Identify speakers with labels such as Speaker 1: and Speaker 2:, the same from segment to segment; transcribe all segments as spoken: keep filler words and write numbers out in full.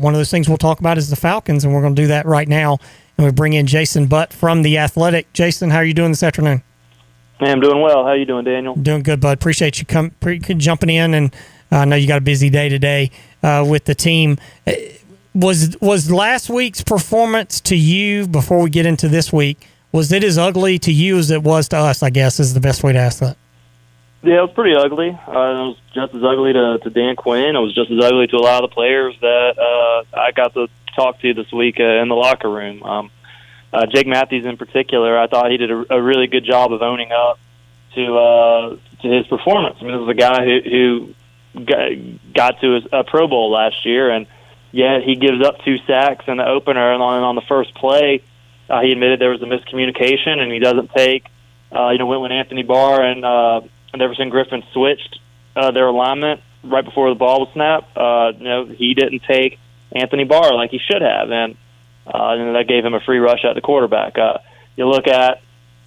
Speaker 1: one of those things we'll talk about is the Falcons, and we're going to do that right now. And we bring in Jason Butt from The Athletic. Jason, how are you doing this afternoon?
Speaker 2: Hey, I'm doing well. How are you doing, Daniel?
Speaker 1: Doing good, bud. Appreciate you come, pre- jumping in, and uh, I know you got a busy day today uh, with the team. Was was last week's performance to you, before we get into this week, was it as ugly to you as it was to us, I guess, is the best way to ask that?
Speaker 2: Yeah, it was pretty ugly. Uh, it was just as ugly to, to Dan Quinn. It was just as ugly to a lot of the players that uh, I got to talk to this week uh, in the locker room. Um, uh, Jake Matthews in particular, I thought he did a, a really good job of owning up to uh, to his performance. I mean, this is a guy who, who got, got to his, a Pro Bowl last year, and yet he gives up two sacks in the opener, and on, on the first play, uh, he admitted there was a miscommunication, and he doesn't take, uh, you know, when, when Anthony Barr and, uh, and Everson Griffin switched uh, their alignment right before the ball was snapped, uh, you know, he didn't take Anthony Barr like he should have, and, uh, and that gave him a free rush at the quarterback. Uh, you look at,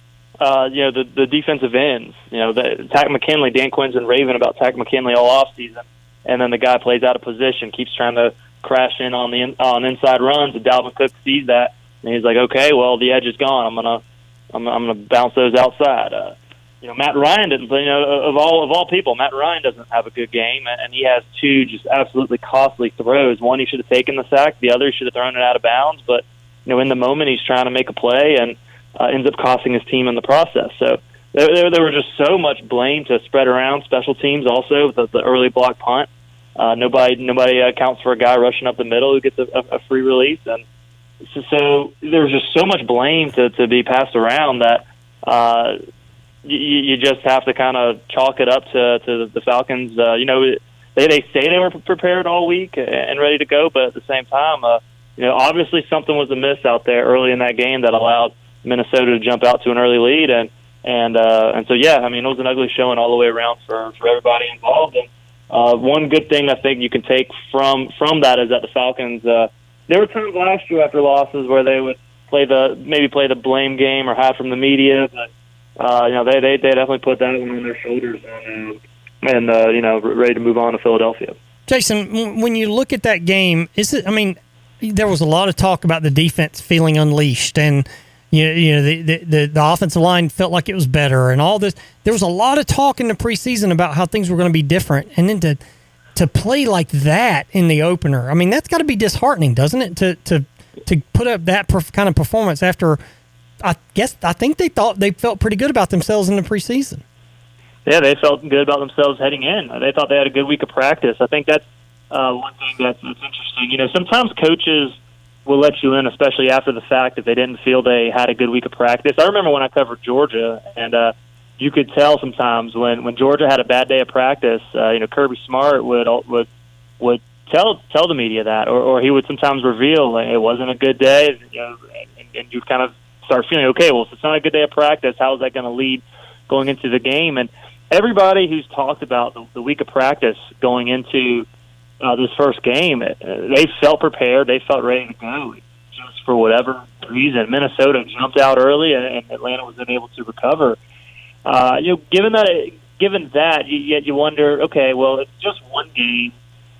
Speaker 2: uh, you know, the, the defensive ends, you know, the, Takk McKinley, Dan Quinn's been raving about Takk McKinley all offseason, and then the guy plays out of position, keeps trying to crash in on the in, on inside runs, and Dalvin Cook sees that, and he's like, okay, well, the edge is gone. I'm gonna I'm, I'm gonna bounce those outside. Uh, you know, Matt Ryan didn't. You know, of all of all people, Matt Ryan doesn't have a good game, and he has two just absolutely costly throws. One, he should have taken the sack. The other, he should have thrown it out of bounds. But you know, in the moment, he's trying to make a play and uh, ends up costing his team in the process. So there, there, there was just so much blame to spread around special teams. Also, the, the early block punt. Uh, nobody nobody accounts for a guy rushing up the middle who gets a, a free release. And so, so there's just so much blame to, to be passed around that uh, you, you just have to kind of chalk it up to, to the Falcons. Uh, you know, they, they say they were prepared all week and ready to go, but at the same time, uh, you know, obviously something was amiss out there early in that game that allowed Minnesota to jump out to an early lead. And, and, uh, and so, yeah, I mean, it was an ugly showing all the way around for, for everybody involved. And, Uh, one good thing I think you can take from from that is that the Falcons, uh, there were times last year after losses where they would play the maybe play the blame game or hide from the media, but uh, you know they, they they definitely put that one on their shoulders and uh, and uh, you know ready to move on to Philadelphia.
Speaker 1: Jason, when you look at that game, is it? I mean, there was a lot of talk about the defense feeling unleashed and. You know, you know the, the, the offensive line felt like it was better and all this. There was a lot of talk in the preseason about how things were going to be different. And then to to play like that in the opener, I mean, that's got to be disheartening, doesn't it? To to to put up that perf- kind of performance after, I guess, I think they thought they felt pretty good about themselves in the preseason.
Speaker 2: Yeah, they felt good about themselves heading in. They thought they had a good week of practice. I think that's uh, one thing that's, that's interesting. You know, sometimes coaches will let you in, especially after the fact, if they didn't feel they had a good week of practice. I remember when I covered Georgia, and uh, you could tell sometimes when, when Georgia had a bad day of practice, uh, you know, Kirby Smart would would would tell tell the media that, or, or he would sometimes reveal like, it wasn't a good day, you know, and, and you kind of start feeling, okay, well, if it's not a good day of practice, how is that going to lead going into the game? And everybody who's talked about the, the week of practice going into Uh, this first game, uh, they felt prepared. They felt ready to go. Just for whatever reason, Minnesota jumped out early, and, and Atlanta was unable to recover. Uh, you know, given that, given that, you, yet you wonder, okay, well, it's just one game.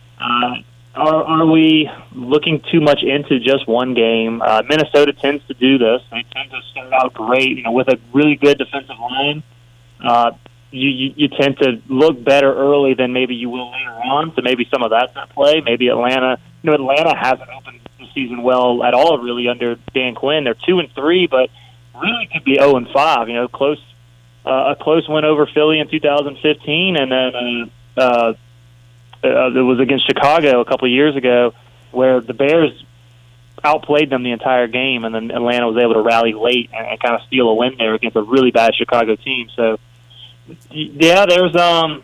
Speaker 2: Uh, are, are we looking too much into just one game? Uh, Minnesota tends to do this. They tend to start out great, you know, with a really good defensive line. Uh, You, you you tend to look better early than maybe you will later on, so maybe some of that's at play. Maybe Atlanta, you know, Atlanta hasn't opened the season well at all, really, under Dan Quinn. They're two and three, but really could be zero and five. You know, close uh, a close win over Philly in two thousand fifteen, and then uh, uh, uh, it was against Chicago a couple of years ago, where the Bears outplayed them the entire game, and then Atlanta was able to rally late and, and kind of steal a win there against a really bad Chicago team. So. Yeah, there's um,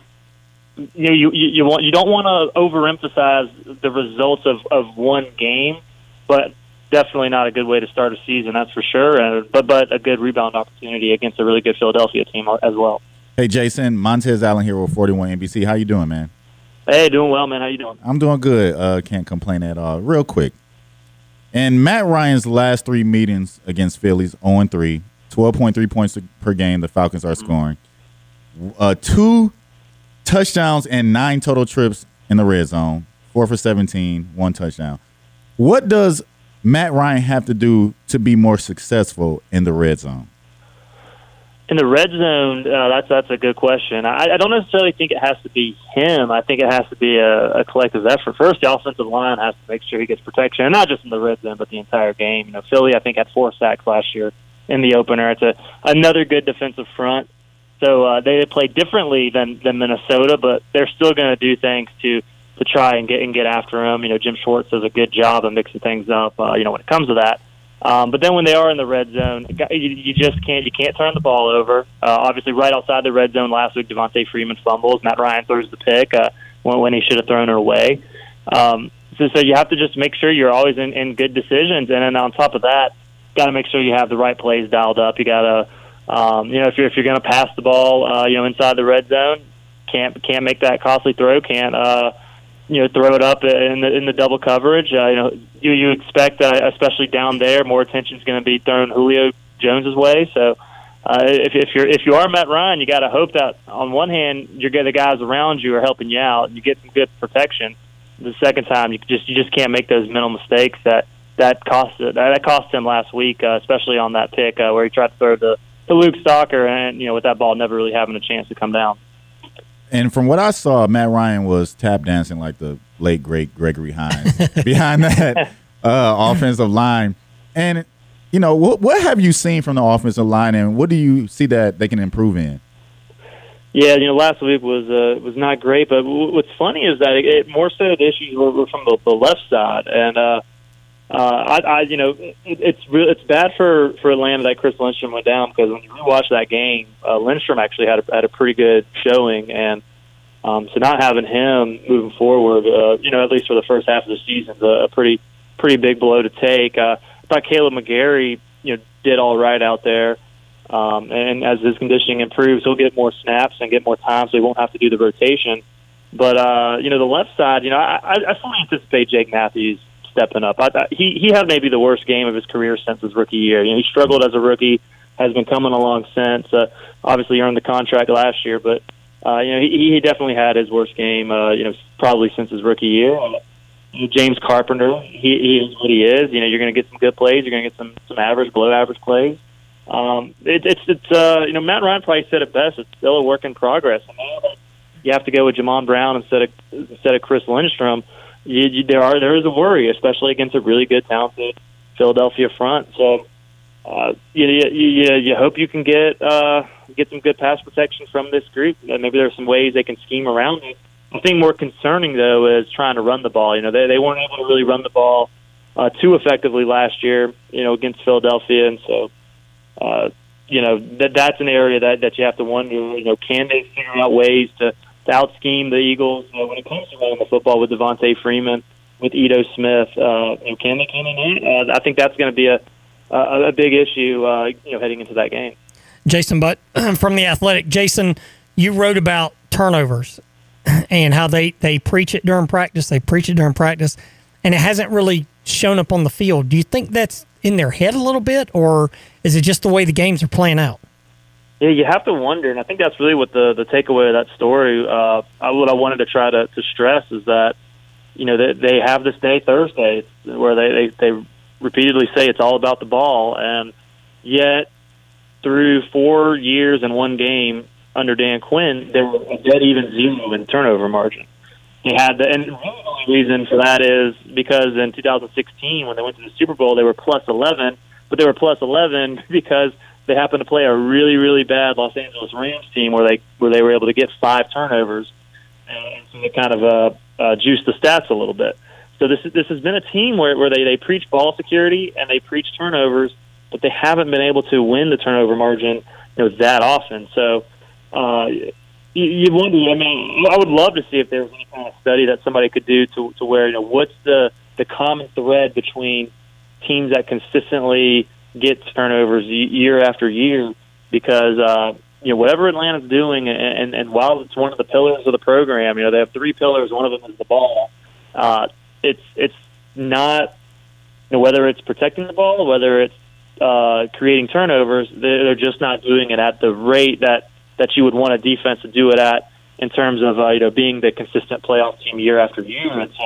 Speaker 2: you know, you you want you don't want to overemphasize the results of, of one game, but definitely not a good way to start a season, that's for sure. And but but a good rebound opportunity against a really good Philadelphia team as well.
Speaker 3: Hey Jason, Montez Allen here with forty-one N B C. How you doing, man?
Speaker 2: Hey, doing well, man. How you doing?
Speaker 3: I'm doing good. Uh, can't complain at all. Real quick, in Matt Ryan's last three meetings against Phillies, oh and three, twelve point three points per game. The Falcons are mm-hmm. scoring. Uh, two touchdowns and nine total trips in the red zone. Four for seventeen, one touchdown. What does Matt Ryan have to do to be more successful in the red zone?
Speaker 2: In the red zone, uh, that's that's a good question. I, I don't necessarily think it has to be him. I think it has to be a, a collective effort. First, the offensive line has to make sure he gets protection, and not just in the red zone, but the entire game. You know, Philly, I think, had four sacks last year in the opener. It's a another good defensive front. So uh, they play differently than, than Minnesota, but they're still going to do things to to try and get and get after him. You know, Jim Schwartz does a good job of mixing things up. Uh, you know, when it comes to that. Um, but then when they are in the red zone, you, you just can't you can't turn the ball over. Uh, obviously, right outside the red zone last week, Devontae Freeman fumbles. Matt Ryan throws the pick uh, when, when he should have thrown it away. Um, so, so you have to just make sure you're always in, in good decisions, and then on top of that, got to make sure you have the right plays dialed up. You got to, um, you know, if you're if you're going to pass the ball, uh, you know, inside the red zone, can't can't make that costly throw. Can't. Uh, you know, throw it up in the in the double coverage. Uh, you know, you you expect, uh, especially down there, more attention is going to be thrown Julio Jones's way. So, uh, if if you're if you are Matt Ryan, you got to hope that on one hand, you're the guys around you are helping you out, and you get some good protection. The second time, you just you just can't make those mental mistakes that that cost that cost him last week, uh, especially on that pick uh, where he tried to throw the to Luke Stalker, and you know, with that ball never really having a chance to come down.
Speaker 3: And from what I saw, Matt Ryan was tap dancing like the late, great Gregory Hines behind that uh, offensive line. And, you know, what, what have you seen from the offensive line, and what do you see that they can improve in?
Speaker 2: Yeah, you know, last week was uh, was not great, but w- what's funny is that it, it more so the issues were, were from the, the left side. And, uh, uh, I, I, you know, it, it's real, it's bad for, for Atlanta that Chris Lindstrom went down, because when you rewatch that game, uh, Lindstrom actually had a, had a pretty good showing, and um, so not having him moving forward, uh, you know, at least for the first half of the season, is a, a pretty pretty big blow to take. Uh, I thought Caleb McGarry, you know, did all right out there, um, and as his conditioning improves, he'll get more snaps and get more time, so he won't have to do the rotation. But uh, you know, the left side, you know, I, I fully anticipate Jake Matthews stepping up. I, I, he he had maybe the worst game of his career since his rookie year. You know, he struggled as a rookie, has been coming along since. Uh, obviously, earned the contract last year, but uh, you know, he, he definitely had his worst game. Uh, you know, probably since his rookie year. Uh, James Carpenter, he, he is what he is. You know, you're going to get some good plays. You're going to get some some average, below average plays. Um, it, it's it's uh, you know, Matt Ryan probably said it best. It's still a work in progress. And now that you have to go with Jamon Brown instead of instead of Chris Lindstrom, You, you, there are there is a worry, especially against a really good, talented Philadelphia front. So, uh, you, you you you hope you can get uh, get some good pass protection from this group. Maybe there's some ways they can scheme around it. The thing more concerning, though, is trying to run the ball. You know, they they weren't able to really run the ball uh, too effectively last year, you know, against Philadelphia, and so, uh, you know, that that's an area that that you have to wonder. You know, can they figure out ways to to out-scheme the Eagles uh, when it comes to running the football with Devontae Freeman, with Ito Smith? Uh, you know, can they, can they not? Uh, I think that's going to be a, a a big issue, uh, you know, heading into that game.
Speaker 1: Jason Butt from The Athletic. Jason, you wrote about turnovers and how they, they preach it during practice, they preach it during practice, and it hasn't really shown up on the field. Do you think that's in their head a little bit, or is it just the way the games are playing out?
Speaker 2: Yeah, you have to wonder, and I think that's really what the, the takeaway of that story, uh, what I wanted to try to, to stress is that, you know, they, they have this day, Thursday, where they, they, they repeatedly say it's all about the ball, and yet through four years and one game under Dan Quinn, they were a dead even zero in turnover margin. They had the, and really the only reason for that is because in two thousand sixteen, when they went to the Super Bowl, they were plus eleven, but they were plus eleven because they happened to play a really, really bad Los Angeles Rams team where they where they were able to get five turnovers, and so they kind of uh, uh, juiced the stats a little bit. So this this has been a team where where they, they preach ball security and they preach turnovers, but they haven't been able to win the turnover margin, you know, that often. So uh, you, you wonder. I mean, I would love to see if there was any kind of study that somebody could do to to where, you know, what's the the common thread between teams that consistently get turnovers year after year, because uh, you know, whatever Atlanta's doing, and, and, and while it's one of the pillars of the program, you know, they have three pillars. One of them is the ball. Uh, it's it's not, you know, whether it's protecting the ball, whether it's uh, creating turnovers, they're, they're just not doing it at the rate that, that you would want a defense to do it at in terms of uh, you know, being the consistent playoff team year after year. And so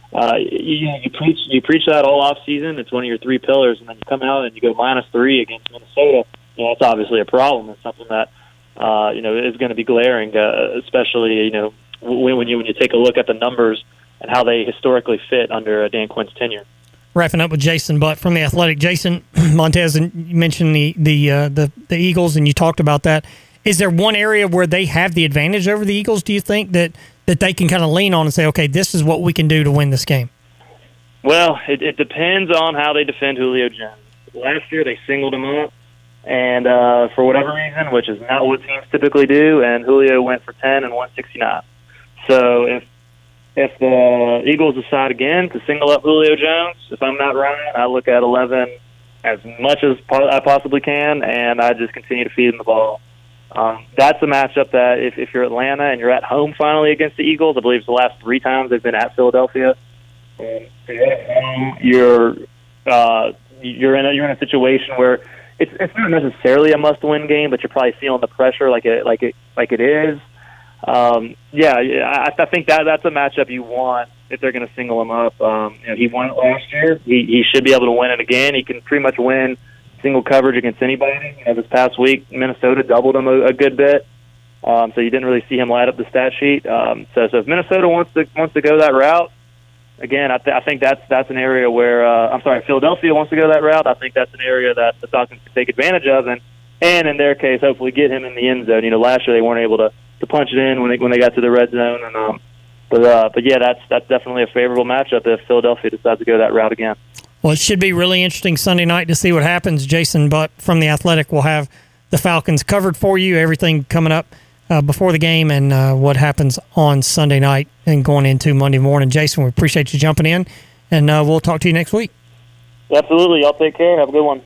Speaker 2: uh, you, you preach you preach that all off season. It's one of your three pillars, and then you come out and you go minus three against Minnesota. You know, it's obviously a problem. It's something that uh, you know is going to be glaring, uh, especially you know when, when you when you take a look at the numbers and how they historically fit under uh, Dan Quinn's tenure.
Speaker 1: Wrapping up with Jason Butt from The Athletic. Jason, Montez, and you mentioned the the, uh, the the Eagles, and you talked about that. Is there one area where they have the advantage over the Eagles, do you think, that, that they can kind of lean on and say, okay, this is what we can do to win this game?
Speaker 2: Well, it, it depends on how they defend Julio Jones. Last year they singled him up, and uh, for whatever reason, which is not what teams typically do, and Julio went for ten and one sixty-nine. So if If the Eagles decide again to single up Julio Jones, if I'm not Ryan, I look at eleven as much as I possibly can, and I just continue to feed him the ball. Um, that's a matchup that if, if you're Atlanta and you're at home finally against the Eagles, I believe it's the last three times they've been at Philadelphia. And you're uh, you're in a, you're in a situation where it's it's not necessarily a must-win game, but you're probably feeling the pressure like it like it like it is. Um, yeah, I, I think that that's a matchup you want if they're going to single him up. Um, you know, he won it last year. He he should be able to win it again. He can pretty much win single coverage against anybody. You know, this past week, Minnesota doubled him a, a good bit, um, so you didn't really see him light up the stat sheet. Um, so, so if Minnesota wants to wants to go that route, again, I, th- I think that's that's an area where uh, I'm sorry, if Philadelphia wants to go that route, I think that's an area that the Falcons can take advantage of, and and in their case, hopefully get him in the end zone. You know, last year they weren't able to. to punch it in when they when they got to the red zone, and um, but uh, but yeah, that's that's definitely a favorable matchup if Philadelphia decides to go that route again.
Speaker 1: Well, it should be really interesting Sunday night to see what happens. Jason Butt from The Athletic will have the Falcons covered for you. Everything coming up uh, before the game and uh, what happens on Sunday night and going into Monday morning. Jason, we appreciate you jumping in, and uh, we'll talk to you next week.
Speaker 2: Absolutely, y'all take care. Have a good one.